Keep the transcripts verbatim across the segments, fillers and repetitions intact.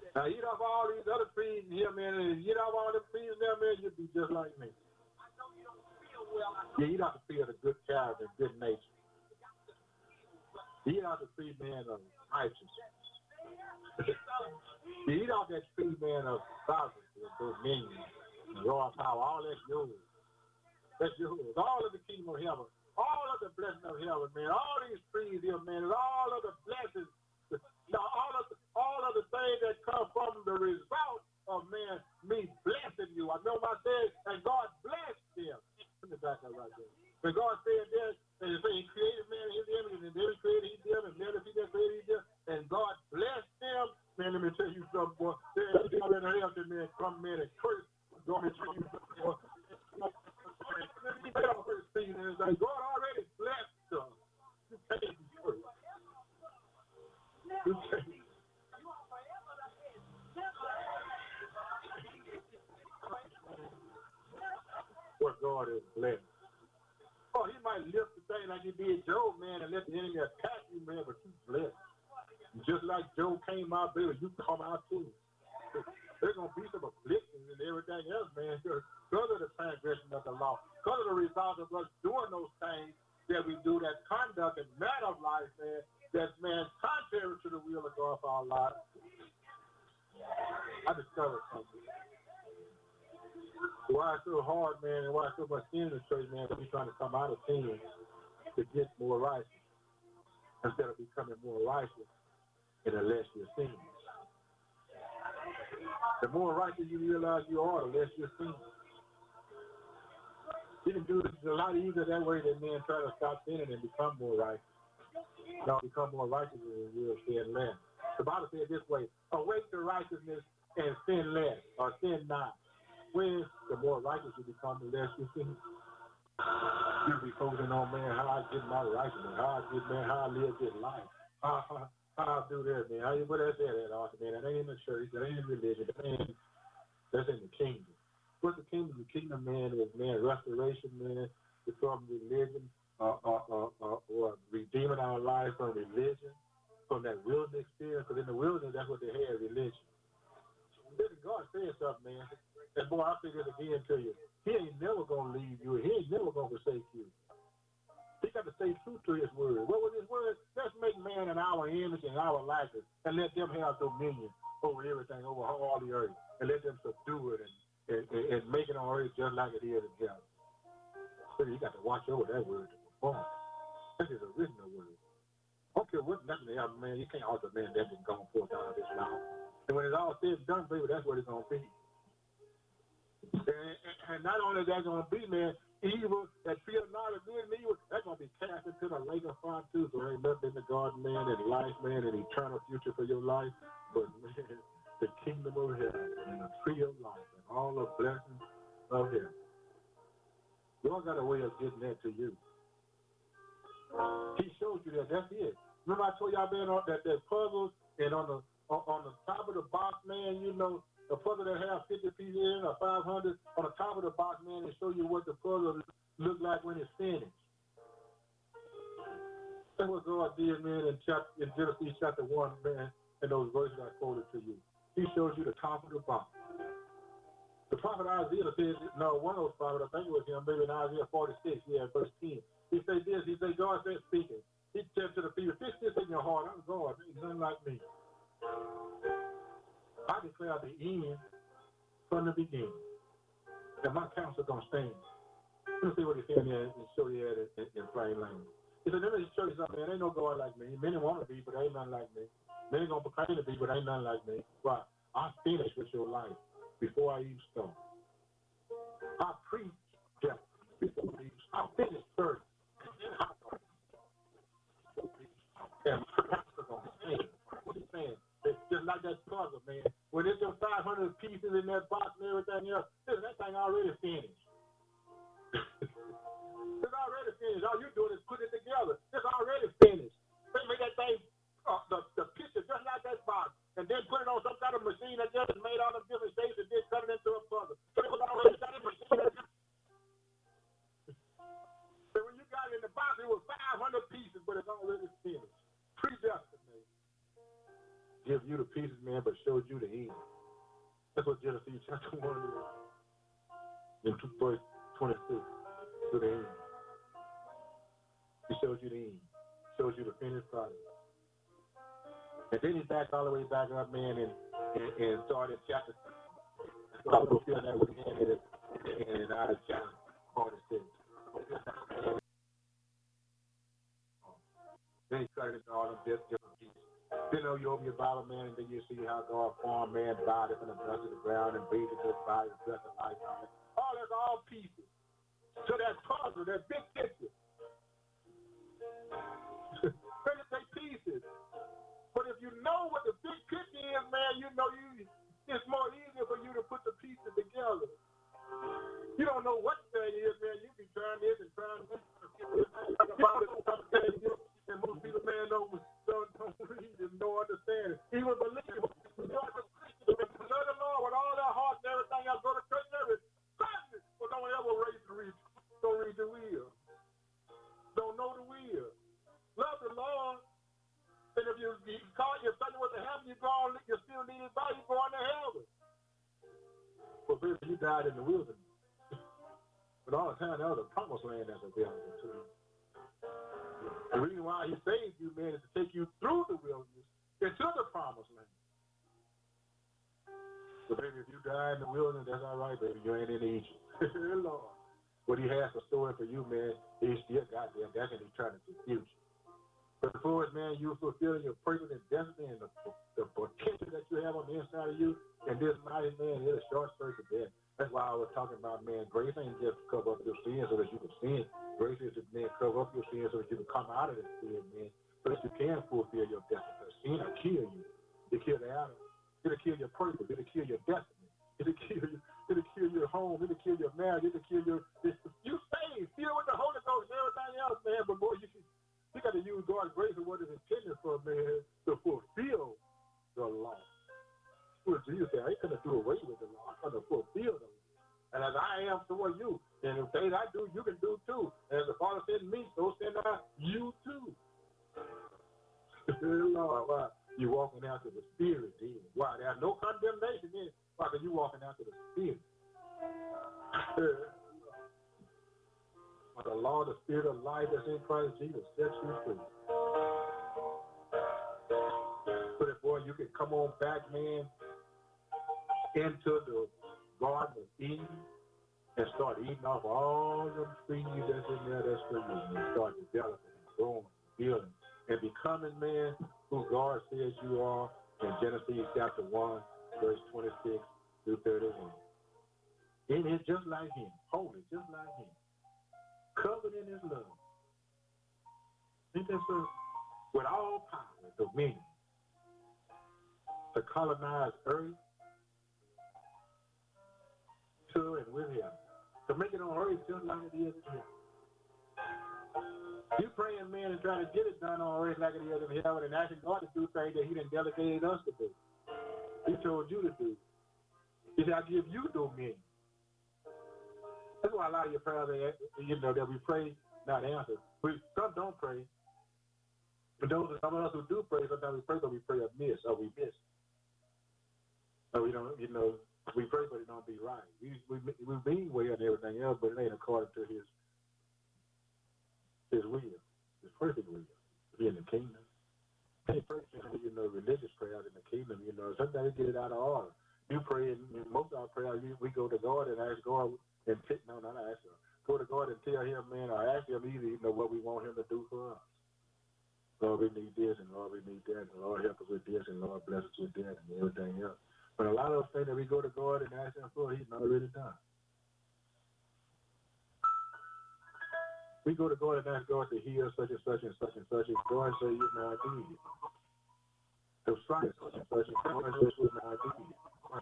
Now eat off all these other trees here, man, and eat off all the trees there, man, you'd be just like me. You eat off the tree of the good character and good nature. You eat off the tree, man, of righteousness. You eat off that tree, man, of sovereignty and dominion, royal power, all that's yours. That's yours. All of the kingdom of heaven, all of the blessings of heaven, man, all these trees here, man, and all of the blessings, all of the, all of the things that come from the result of man, me blessing you. I know I said, and God blessed them. Put the back up right there. When God said that, and he created man in his image, and then he created he them, and then if he just created he them, and God blessed them, man, let me tell you something, boy. They already helped them, man, come, man, and curse. God, let me tell you something, boy. God already blessed them. You can't be cursed. You can't. What God is blessed. Oh, he might lift the thing like he did Job, man, and let the enemy attack you, man, but you blessed. Just like Job came out, baby, you come out too. There's going to be some afflictions and everything else, man, because of the transgression of the law, because of the result of us doing those things that we do, that conduct and matter of life, man, that's, man, contrary to the will of God for our lives. I discovered something. Why it's so hard, man, and why so much sin in the church, man, because we're trying to come out of sin to get more righteous instead of becoming more righteous in the less you're sin. The more righteous you realize you are, the less you're sin. You can do this a lot easier that way than men try to stop sinning and become more righteous. No, become more righteous and we'll sin less. The Bible says this way, awake to righteousness and sin less, or sin not. When the more righteous you become, the less you sin. You be focusing on, man, how I get my righteousness, how I get, man, how I live this life. How, how, how I do this, man. How you, what I say that, Arthur, man? That ain't in the church, that ain't in religion, that ain't, that's in the kingdom. What's the kingdom? The kingdom, man, is, man, restoration, man, from religion, uh, uh, uh, uh, or redeeming our life from religion, from that wilderness experience. Because in the wilderness, that's what they had, religion. Listen, God said something, man. And boy, I say this again to you. He ain't never going to leave you. He ain't never going to forsake you. He got to stay true to his word. What was his word? Let's make man in our image and our likeness and let them have dominion over everything, over all the earth, and let them subdue it and, and, and, and make it on earth just like it is in heaven. So you got to watch over that word to perform. This is original word. I don't care what nothing else, man. You can't alter man that's been gone forth out of this law. And when it's all said and done, baby, that's what it's going to be. And, and, and not only is that going to be, man, evil, that tree of knowledge of good and evil, that's going to be cast into the lake of fire too. So there ain't nothing in the garden, man, and life, man, and eternal future for your life. But, man, the kingdom of heaven and the tree of life and all the blessings of heaven. God got a way of getting that to you. He showed you that. That's it. Remember I told y'all, man, that that puzzles and on the on, on the top of the box, man, you know, the puzzle that has fifty pieces in or five hundred, on the top of the box, man, they show you what the puzzle look like when it's finished. That's what God did, man, in, chapter, in Genesis chapter one, man, and those verses I quoted to you. He shows you the top of the box. The prophet Isaiah said, no, one of those prophets, I think it was him, maybe in Isaiah forty-six, yeah, verse ten. He said this, he said, God said speaking. He said to the people, fix this in your heart. I'm God, ain't nothing like me. I declare the end from the beginning. And my counsel don't stand. Let me see what he said there and show you that in, in plain language. He said, let me show you something, man. Ain't no God like me. Many want to be, but ain't nothing like me. Many going to proclaim to be, but ain't nothing like me. Why? I finished with your life before I even start. I preach death before I even start. I finished first. And my counsel don't stand. What he's saying? It's just like that puzzle, man. When there's just five hundred pieces in that box and everything else, listen, that thing already finished. It's already finished. All you're doing is put it together. It's already finished. They make that thing, uh, the, the picture just like that box, and then put it on some kind of machine that just made all them different shapes and then cut it into a puzzle. So it was already done in machine. So when you got it in the box, it was five hundred pieces, but it's already finished. Predestinated. give you the pieces, man, but showed you the end. That's what Genesis chapter one is. In verse twenty-six, to the end. He shows you the end. Shows you the finished product. And then he's back all the way back up, man, and, and, and started chapter. So I will feel that with him and, and out of chapter forty-six. Then he started all them different pieces. Then you open your Bible, man, and then you see how God formed man, body from the dust of the ground, and breathed into his body, the breath of life. All that's all pieces. So that puzzle, that big picture. They say pieces. But if you know what the big picture is, man, you know you it's more easier for you to put the pieces together. You don't know what that is, man. You be trying this and trying this. And most people, man, don't, don't, don't read and don't understand it. Even believe it. Love the Lord with all their heart and everything else. Go to church and everything. But don't ever raise the read. Don't read the wheel. Don't know the wheel. Love the Lord. And if you, you call your son what to heaven, you go on, you still need his body, you go on to heaven. But baby, you died in the wilderness. But all the time, that was a promised land that's available to you. The reason why he saved you, man, is to take you through the wilderness into the promised land. But baby, if you die in the wilderness, that's all right, baby. You ain't in Egypt. Lord. What he has for story for you, man, he still got there. That's in eternity, future. But before it, man, you fulfilling your purpose and destiny and the, the potential that you have on the inside of you, and this mighty man is a short spurt of death. That's why I was talking about, man, grace ain't just to cover up your sins so that you can sin. Grace is to, man, cover up your sins so that you can come out of the sin, man, so that you can fulfill your destiny. Because sin will kill you. It'll kill the Adam. It'll kill your purpose. It'll kill your destiny. It'll kill you. It'll kill your home. It'll kill your marriage. It'll kill your. You saved, filled with the Holy Ghost and everything else, man. But boy, you can. You got to use God's grace and what is intended for, man, to fulfill the law. Well, Jesus said, I ain't going to do away with the law. I'm going to fulfill the law. And as I am, so are you. And the things I do, you can do too. And as the Father sent me, so send I you too. Lord, why? You walking after the Spirit, then. Why? There's no condemnation in. Why? Because you walking after the Spirit. The law, the spirit of life that's in Christ Jesus sets you free. So that, boy, you can come on back, man, into the Garden of Eden and start eating off all the trees that's in there that's for you. And start developing and growing, building, and becoming, man, who God says you are in Genesis chapter one, verse twenty-six through thirty-one. And it's just like him, holy, just like him. Covered in his love. Ain't that so? With all power, dominion, to colonize earth, to and with him. To make it on earth just like it is in heaven. You praying, man, and trying to get it done on earth like it is in heaven and asking God to do things that he didn't delegate us to do. He told you to do. He said, I give you dominion. That's why a lot of your prayers, you know, that we pray, not answered. We, some don't pray. But those some of us who do pray, sometimes we pray, but we pray amiss, or we miss. So we don't, you know, we pray, but it don't be right. We we we mean well and everything else, but it ain't according to his his will, his perfect will. To be in the kingdom. Can't pray, you know, religious prayers in the kingdom. You know, sometimes we get it out of order. You pray, and most of our prayers, we, we go to God and ask God. And t- no, not ask him. Go to God and tell him, man, or ask him either, you know, what we want him to do for us. Lord, we need this, and Lord, we need that, and Lord, help us with this, and Lord, bless us with that, and everything else. But a lot of those things that we go to God and ask him for, he's not already done. We go to God and ask God to heal such and such and such and such, and God say, you know, I did it. To strike such and such, and God say, you know, I did it.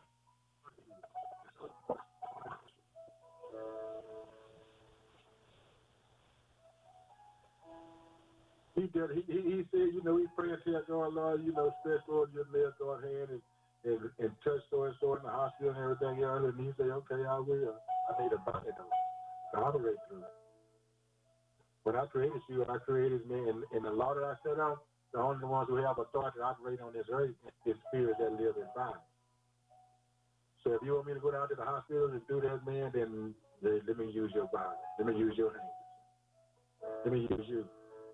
He did. He, he, he said, you know, he prayed and tell God, Lord, you know, stretch forward your leg, God's hand, and, and, and touch so and so in the hospital and everything else. And he said, okay, I will. I need a body, though, to operate through. When I created you, I created me, and, and the law that I set out, The only ones who have authority to operate on this earth is spirits that live in bodies. So if you want me to go down to the hospital and do that, man, then let, let me use your body. Let me use your hands. Let me use you.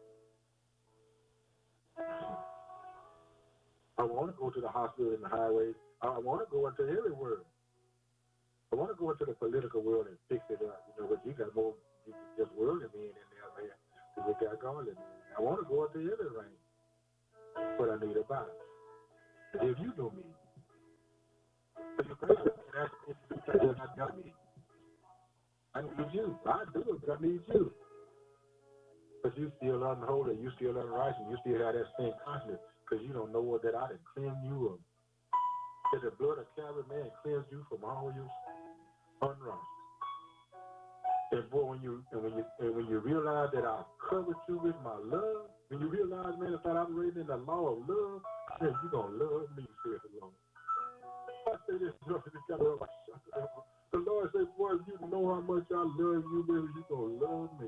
I want to go to the hospital and the highways. I want to go into every world. I want to go into the political world and fix it up, you know, but you got more just worldly men in there, man, than we got godly men. I want to go into every range, but I need a body. If you know me, if you pray, that's if I got me. I need you. I do it, but I need you. But you still unholy, you still unrighteous, you still have that same conscience, because you don't know what that I didn't cleanse you of. That the blood of Calvary, man, cleanse you from all your unrighteous. And boy, when you and when you and when you realize that I covered you with my love, when you realize, man, if I operating in the law of love, then you gonna love me, says the Lord. I say this, the Lord said, boy, if you know how much I love you, baby, you gonna love me.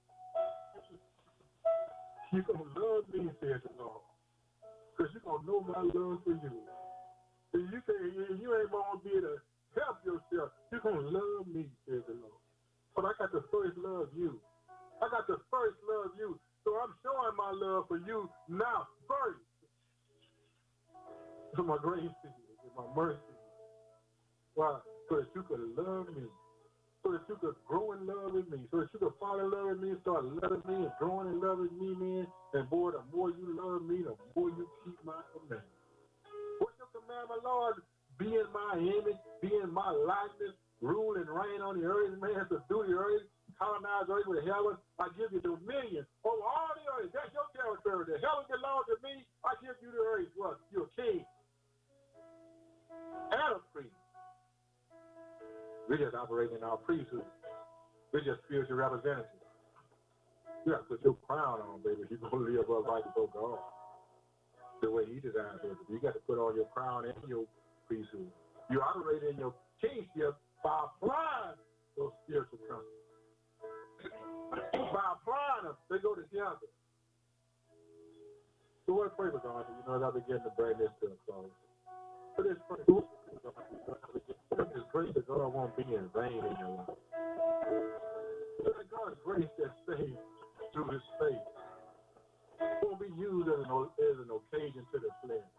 You gonna love me, says the Lord, because you gonna know my love for you. And you can, you ain't gonna be able to help yourself. You gonna love me, says the Lord. But I got to first love you. I got to first love you. So I'm showing my love for you now first. For my grace to you, and my mercy. Why? So that you could love me. So that you could grow in love with me. So that you could fall in love with me and start loving me and growing in love with me, man. And boy, the more you love me, the more you keep my commandments. What's your commandment, Lord? Be in my image, be in my likeness, rule and reign on the earth, man, subdue the earth, colonize the earth with heaven. I give you dominion over all the earth. That's your territory. The heaven belongs to me. I give you the earth. What? You're a king and a priest. We're just operating in our priesthood. We're just spiritual representatives. You got to put your crown on, baby. You're going to live upright before God the way he designed it. You got to put on your crown and your priesthood. You operate in your kingship by applying those spiritual principles. By applying them, they go together. So what pray for God? You know, as I begin to bring this to a close. For this pray, this grace that God won't be in vain in your life. Let God's grace that saves through his faith won't be used as an, as an occasion to the flesh.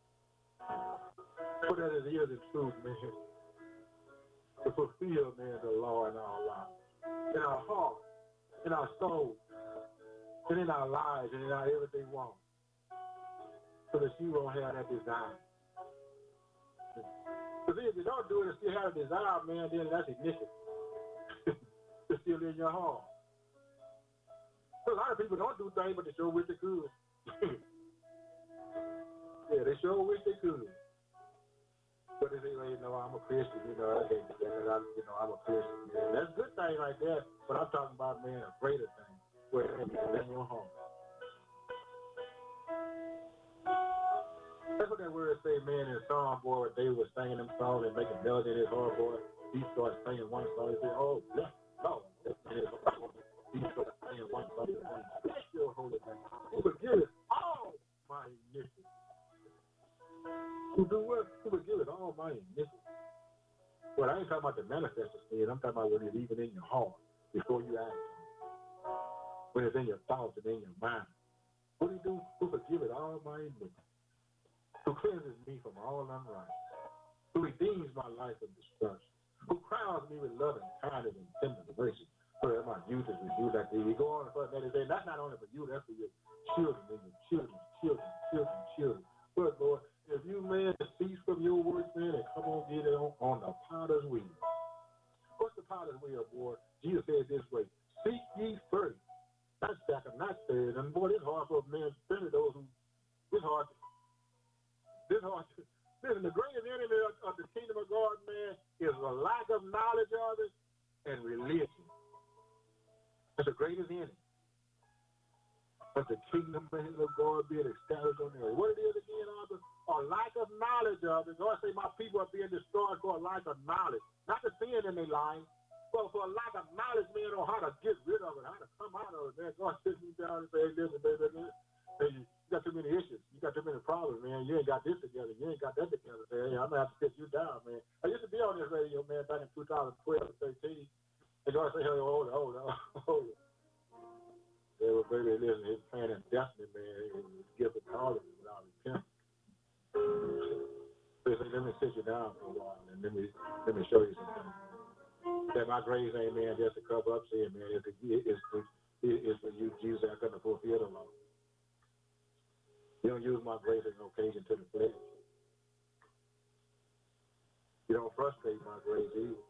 But that it is in truth, man, to fulfill, man, the law in our lives, in our heart, in our soul, and in our lives, and in our everyday walk, so that you won't have that desire. Because if you don't do it and still have a desire, man, then that's ignition. It's still in your heart. So a lot of people don't do things, but they sure wish they could. Yeah, they sure wish they could. But they say, well, you know, I'm a Christian, you know, I can't do that, I, you know, I'm a Christian. Yeah, that's a good thing right there, but I'm talking about, man, a greater thing, where it's in your heart. That's what that word say, man, in Psalm, boy, they were singing them songs and making melody in his heart, boy. He started singing one song, he said, oh, bless God. He started singing one song, he said, bless your holy name. Who forgive us all my iniquities. Who do what? Who forgive us all my iniquities. Well, I ain't talking about the manifested sin. I'm talking about when it's even in your heart before you act. When it's in your thoughts and in your mind. What do you do? Who forgive it all my iniquities. Who cleanses me from all unrighteousness, who redeems my life from destruction, who crowns me with love and kindness and tender mercy, so that my youth is renewed like they go on and further. And they say, that's not only for you, that's for your children and your children, children, children, children. But Lord, if you, man, cease from your works, man, and come on, get it on, on the potter's wheel. What's the potter's wheel, boy? Jesus said this way, seek ye first, not second, not third. And boy, it's hard for a man, especially those who, it's hard to This hard. Listen, the greatest enemy of, of the kingdom of God, man, is a lack of knowledge of it and religion. That's the greatest enemy of the kingdom of God being established on earth. What it is again, Arthur? A lack of knowledge of it. God say my people are being destroyed for a lack of knowledge. Not the sin in their life, but for a lack of knowledge, man, on how to get rid of it, how to come out of it. Man, God sits me down and say, hey, listen, baby, listen. Hey, You got too many issues. You got too many problems, man. You ain't got this together. You ain't got that together, man. I'm gonna have to sit you down, man. I used to be on this radio, man, back in two thousand twelve and thirteen. And I say, hey, hold on, hold on, hold on. Yeah, well, baby, listen, his plan and destiny, man, his gift of calling without intent. So he said, let me sit you down for a while and let me let me show you something. That my grace ain't, man, just to cover up sin, man. It's, it's, for, it's for you, Jesus, I couldn't fulfill the law. You don't use my grace as an occasion to the flesh. You don't frustrate my grace either.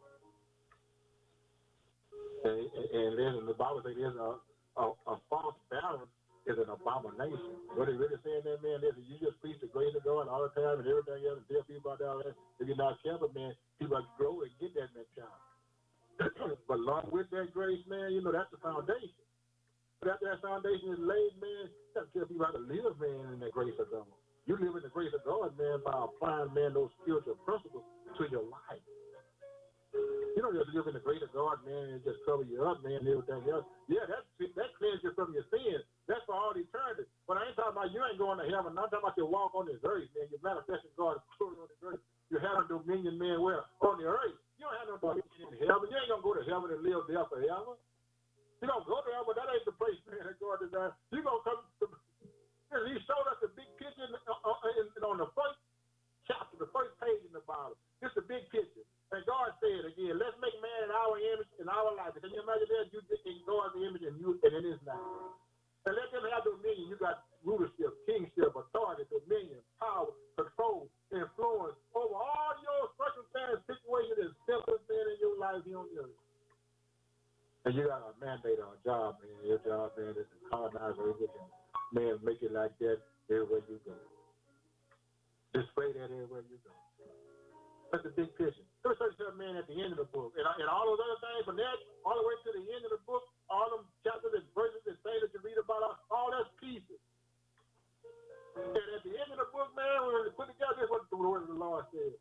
And, and, and listen, the Bible says there's a, a, a false balance is an abomination. What they really saying there, man, is you just preach the grace of God all the time and everything else and tell people about that. If you're not careful, man, people have to grow and get that mentality. But along with that grace, man, you know, that's the foundation. But after that foundation is laid, man, you got to tell people how to live, man, in the grace of God. You live in the grace of God, man, by applying, man, those spiritual principles to your life. You don't just live in the grace of God, man, and just cover you up, man, and everything else. Yeah, that that cleanses you from your sins. That's for all eternity. But I ain't talking about you ain't going to heaven. I'm talking about your walk on this earth, man. You're manifesting God's glory on this earth. You have a dominion, man, where on the earth. You don't have no dominion in heaven. You ain't going to go to heaven and live there forever. You don't go there, but that ain't the place, man, that God designed. You going to come to, he showed us the big picture in, uh, in, in, on the first chapter, the first page in the Bible. It's the big picture. And God said again, let's make man in our image, in our life. Can you imagine that? You in God's image and you and in his life. And let them have dominion. You got rulership, kingship, authority, dominion, power, control, influence over all your circumstances, situations, and symptoms, man, in your life here on the earth. And you got a mandate or a job, man. Your job, man, is to colonize everything. Man, make it like that everywhere you go. Display that everywhere you go. That's the big picture. Let me show you something, man, at the end of the book. And, and all those other things from that, all the way to the end of the book, all them chapters and verses and things that you read about, all that's pieces. And at the end of the book, man, when we put together, this is what the word of the Lord said.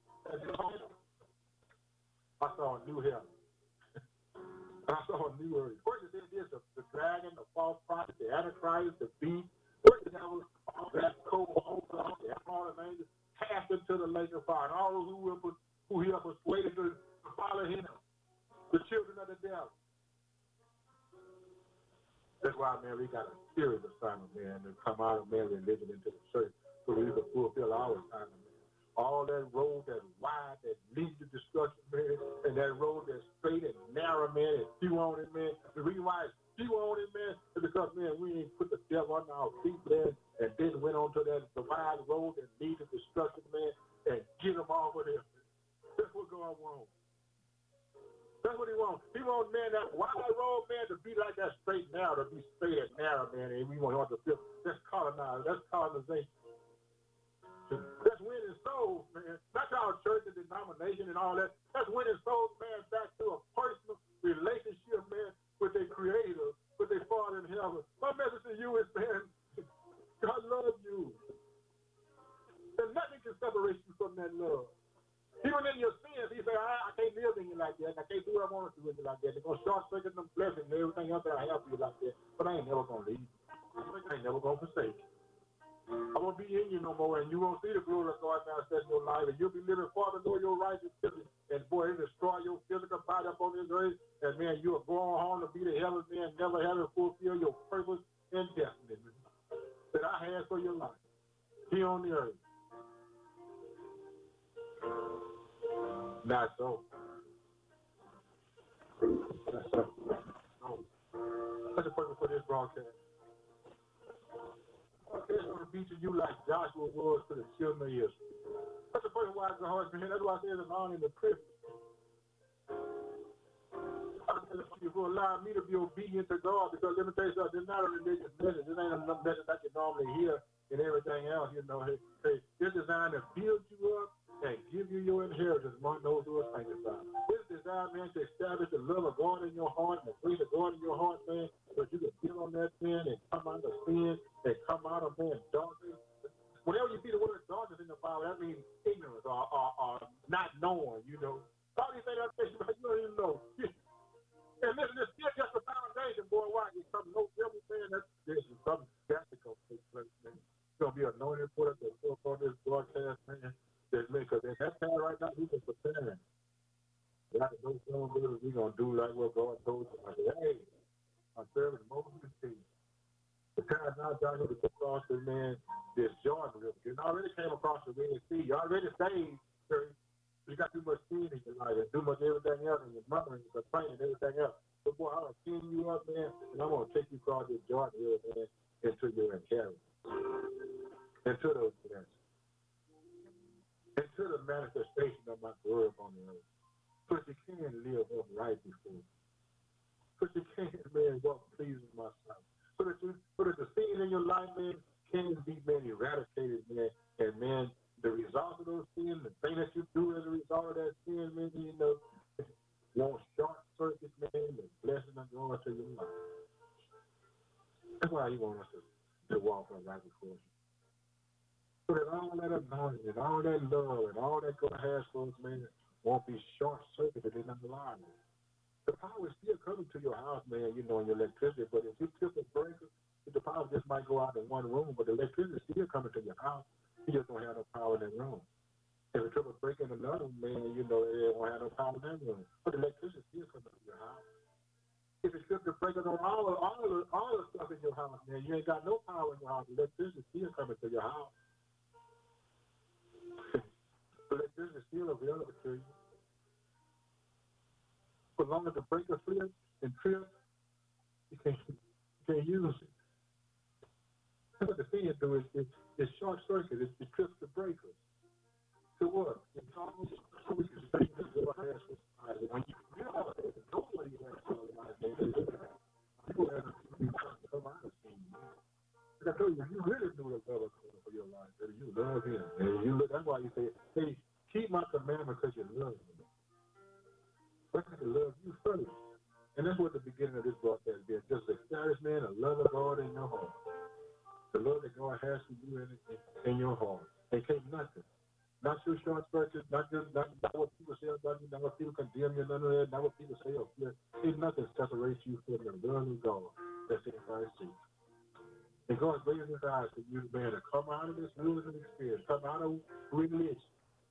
I saw a new heaven. I saw a new earth. First it said this, the, the dragon, the false prophet, the antichrist, the beast, the devil, all that cold, all the angels, cast into the lake of fire. And all those who will put, who he have persuaded to, to follow him, the children of the devil. That's why, man, we got a serious assignment, man, to come out of man religion into the church so we can fulfill our assignment, man. All that road that's wide, that leads to destruction, man, and that road that's straight and narrow, man, and few on it, man. The reason why it's few on it, man, is because, man, we ain't put the devil under our feet, man, and then went on to that the wide road that leads to destruction, man, and get them off of there. That's what God wants. That's what he wants. He wants, man, that wide road, man, to be like that straight and narrow, to be straight and narrow, man, and we want to feel that's colonized, that's colonization. That's winning souls, man. That's our church and denomination and all that. That's winning souls, man, back to a personal relationship, man, with their creator, with their Father in heaven. My message to you is, man, God loves you. And nothing can separate you from that love. Even in your sins, he said, I, I can't live in you like that. I can't do what I want to do with you like that. They're going to start circuit them blessings and everything else that I have for you like that. But I ain't never going to leave you. I ain't never going to forsake you. I won't be in you no more, and you won't see the glory of God manifest in your life, and you'll be living far below your righteousness, and boy, it'll destroy your physical body up on this earth, and man, you are going home to be the heaven, man, never having fulfilled your purpose and destiny that I had for your life here on the earth. Not so. Not so. No. That's the purpose for this broadcast. It's going to be to you like Joshua was to the children of Israel. That's the person why it's the heart, man. That's why I say it's an honor and a privilege. You will allow me to be obedient to God, because let me tell you something, it's not a religious message. This ain't a message that you normally hear and everything else, you know. Hey, hey, it's designed to build you up and give you your inheritance among those who are sanctified. It's designed, man, to establish the love of God in your heart and the grace of God in your heart, man, so you can build on that sin and come out of sin and come out of, man, darkness. Whenever you see the word darkness in the Bible, that means ignorance or, or, or not knowing, you know. All these things that you don't even know. And listen, it's still just a foundation, boy. Why? It's something no devil, man. That's this is something that's going to take place, man. Just because at that time right now, we just preparing. Like those young brothers, we gonna do like what God told us. Like, hey, I'm serving Moses' feet. The time now, y'all need to go across the man, this Jordan River. You already came across the Red Sea. You already saved, sir. You got too much sin in your life and too much everything else and your murmuring and complaining and everything else. So boy, I'm gonna clean you up, man, and I'm gonna take you across this Jordan River, man, into your inheritance. Into those blessings. Into the manifestation of my word on the earth. But you can't live upright before. But you can't, man, walk pleasing my sight. So that you, so that the sin in your life, man, can be, man, eradicated, man. And, man, the result of those sins, the thing that you do as a result of that sin, man, you know, won't short circuit, man, the blessing of God to your life. That's why he wants us to, to walk upright before him. So that all that anointing and all that love and all that God has for us, man, won't be short circuited in our lives. The power is still coming to your house, man, you know, in your electricity, but if you tip a breaker, the power just might go out in one room, but the electricity is still coming to your house. You just don't have no power in that room. If a triple break in another, man, you know, it won't have no power in that room. But the electricity is still coming to your house. If it's triple breaking on all of, all of, all the stuff in your house, man, you ain't got no power in your house. The electricity is still coming to your house. The electricity is still available to you. As long as the breaker flips and trips, you can't, you can't use it. What the thing do is it, it's short circuit. It, it trips the breakers. So what? It's almost so we can say that what has when you realize that nobody has realized that people have to come out of sin. Like I told you, you really knew the love of God for your life, that you love him. And you look, that's why you say, hey, keep my commandment because you love me. Because you love you first. And that's what the beginning of this broadcast is. Just establish, man, a love of God in your heart. The love that God has for you in, in, in your heart. They can't nothing. Not your short circuit, not just not, not what people say about you, not what people condemn you, none of that, not what people say of you. Ain't nothing separates you from the love of God that's in Christ Jesus. And God raises his eyes for you, man, to come out of this wilderness experience, come out of religion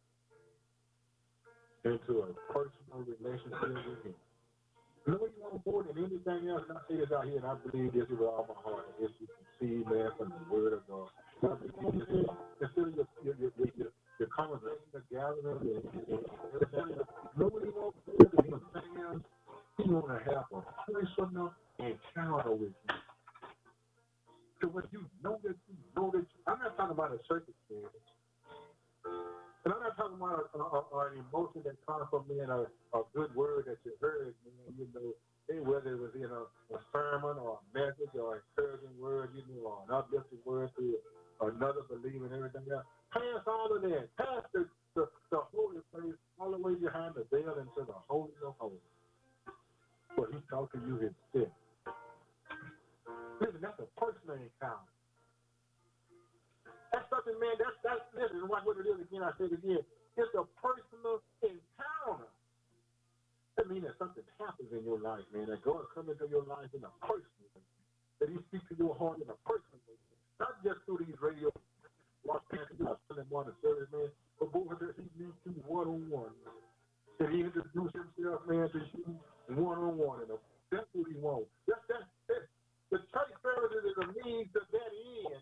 into a personal relationship with him. You know what you want more than anything else? And I say this out here, and I believe this with all my heart. This you can see, man, from the word of God. Instead of your, your, your, your, your conversation, the gathering, and nobody wants more than anything else. You want to have a personal encounter with you. So when you know that you know that you, I'm not talking about a circumstance. And I'm not talking about a, a, a, an emotion that comes from being a, a good word that you heard, man, you know, whether it was in a, a sermon or a message or an encouraging word, you know, or an uplifting word to another believer and everything else. Pass all of that. Pass the, the, the holy place all the way behind the veil into the holy of holies. But he talked to you himself. Listen, that's a personal encounter. That's something, man, that's, that's, listen, what it is again, I said it again, it's a personal encounter. That means that something happens in your life, man, that God comes into your life in a personal way, that he speaks to your heart in a personal way, not just through these radio broadcasts on Sunday morning service, man, but boy, that he meets you one-on-one, that he introduces himself, man, to you one-on-one, and that's what he wants. That's, that's, that's, the church services is a means to that end,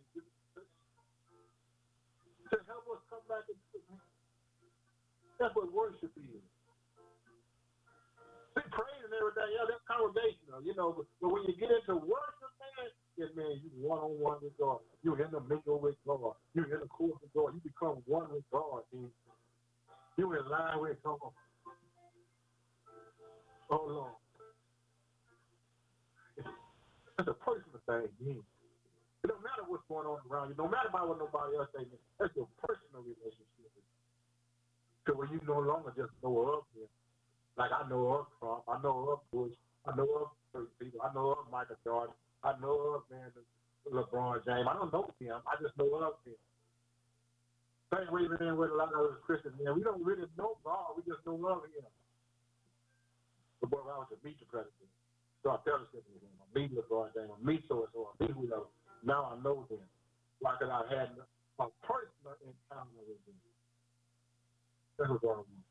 to help us come back into the That's what worship is. See, praise and everything, yeah, that's congregational, you know, but, but when you get into worship, man, yeah, man, you one-on-one with God. You're in the mingle with God. You're in the course with God. You become one with God, man. You're in line with God. Oh, Lord. That's a personal thing, man. It don't matter what's going on around you. No matter about what nobody else says. That's your personal relationship. So when you no longer just know of him, like I know of Trump, I know of Bush, I know of certain people, I know of Michael Jordan, I know of man LeBron James. I don't know him. I just know of him. Same way man with a lot of other Christians, man. We don't really know God. We just know of him. But boy, I was to meet the president. So I fellowship with him. I meet LeBron James. I meet so and so. I meet whoever. Now I know them. Like I had a personal encounter with them. That's what God wants.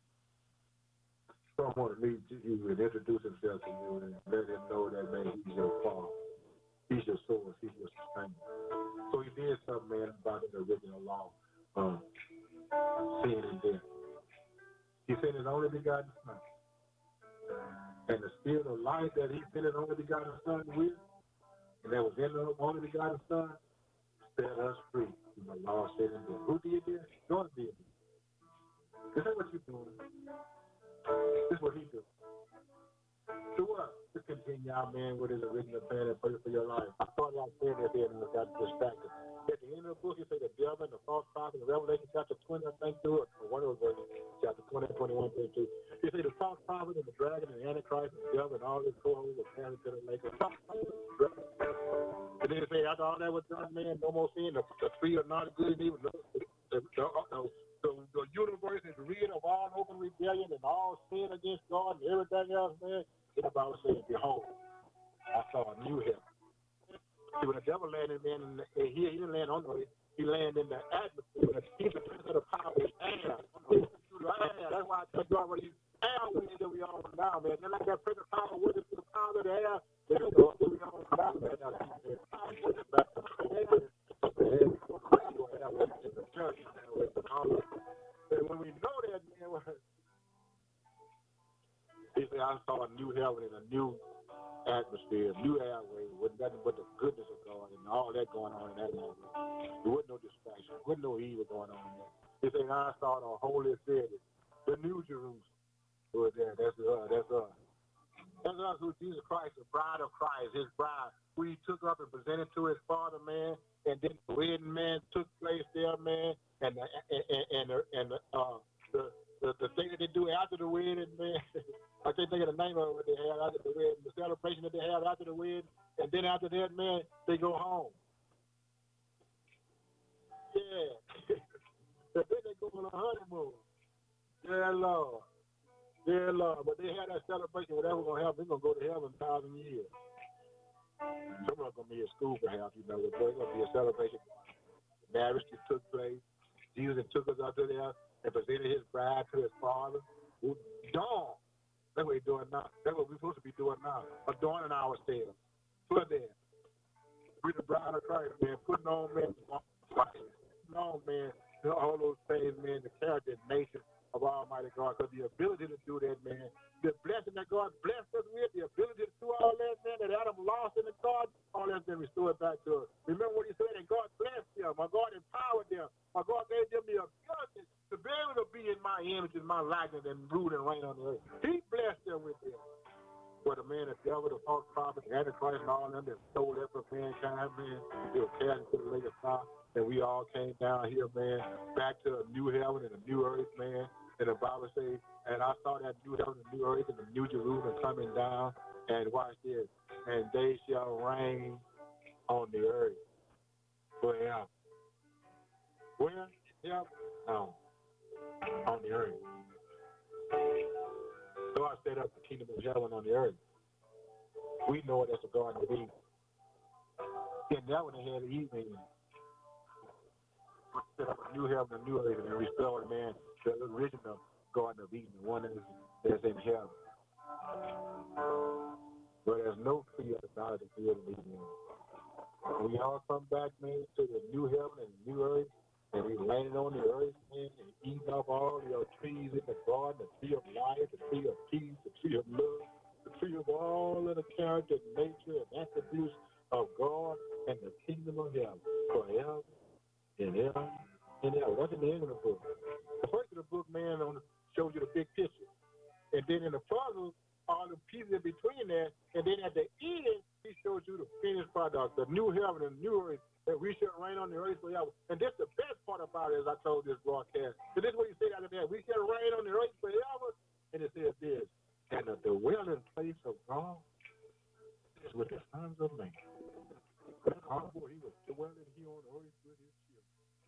God wants to meet you and introduce himself to you and let him know that, man, he's your father. He's your source. He's your sustainer. So he did something, man, about the original law of sin and death. He sent his only begotten son. And the spirit of life that he sent his only begotten son with, and that was in the only begotten son, set us free from the law of sin and death. Who did this? God did it. This is what you're doing. This is what he did. So what? To continue out, man, with his original plan and purpose for your life. I thought I was saying that there and I got distracted. At the end of the book, he said the devil and the false prophet in Revelation chapter twenty, I think, through it, or one of those verses, chapter twenty, twenty-one, twenty-two. He said the false prophet and the dragon and the antichrist and the devil and all his cohorts were carried to the lake of fire. And then he said, after all that was done, man, no more sin. The, the tree of not good and evil. The, the, the, the, the, the universe is rid of all open rebellion and all sin against God and everything else, man. And the Bible says, behold, I saw a new heaven. See, when the devil landed, man, in the, he, he didn't land on the earth. He landed in the atmosphere. He's the prince of the power of air. That's why I tell you already, air winds that we all now, man. They're like that prince of power with the power of the air. They're the ones that we all now, man. And when we know that, man, he said, I saw a new heaven and a new atmosphere, new airway, with nothing but the goodness of God and all that going on in that moment. There wasn't no distraction. There wasn't no evil going on in there. He said, I saw the holy city, the new Jerusalem. Was there. That's us. That's us. That's us who Jesus Christ, the bride of Christ, his bride, who he took up and presented to his father, man, and then the wedding, man, took place there, man, and the, and, and, and, the, and the, uh, the, the, the thing that they do after the wedding, man, I can't think of the name of it, what they had after the wedding, the celebration that they have after the wedding, and then after that, man, they go home. Yeah. And then they go on a honeymoon. Yeah, Lord. Yeah, Lord. But they had that celebration, whatever going to happen, they're going to go to heaven a thousand years. Some of them going to be in school, perhaps, you know, but it's going to be a celebration. Marriage that took place. Jesus took us out to there and presented his bride to his father. Dawn. That's what we're doing now. That's what we're supposed to be doing now. Adorning ourselves. Put there. We're the bride of Christ, man. Putting on, man. Putting on, man. All those things, man. The character and nature of Almighty God. Because the ability to do that, man. The blessing that God blessed us with, the ability to do all that, man, that Adam lost in the garden, all that's been restored back to us. Remember what he said? And God blessed them. My God empowered them. My God gave them the ability to be able to be in my image and my likeness and rule and reign on the earth. He blessed them with this. But the man, the devil, the false prophet, the Antichrist, and all of them that stole that from mankind, man, they were carried to the lake of fire. And we all came down here, man, back to a new heaven and a new earth, man. And the Bible says, and I saw that new heaven and new earth and the new Jerusalem coming down. And watch this. And they shall reign on the earth forever. Where? Yeah. No. On the earth. So I set up the kingdom of heaven on the earth. We know it as the Garden of Eden. And that one they had Eden in it. We set up a new heaven and new earth and restored, man, the original Garden of Eden, the one that is, that's in heaven. But there's no tree of the knowledge of good and evil. When we all come back, man, to the new heaven and the new earth, and we landed on the earth, man, and eating up all your trees in the garden, the tree of life, the tree of peace, the tree of love, the tree of all of the character, nature, and attributes of God and the kingdom of heaven forever and ever and ever. That's in the end of the book. The first of the book, man, on shows you the big picture. And then in the puzzle, all the pieces in between there, and then at the end, he shows you the finished product, the new heaven and new earth, that we shall reign on the earth forever. And that's the best part about it, as I told this broadcast. So this is what he said after that. We shall reign on the earth forever. And it says this, and the dwelling place of God is with the sons of man. That's how he was dwelling here on earth with his children.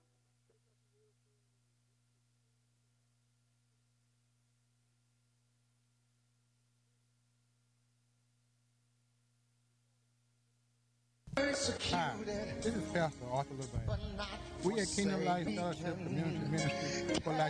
Hi, this is Pastor Arthur LeBay. We at Kingdom Life Fellowship Community Ministry would like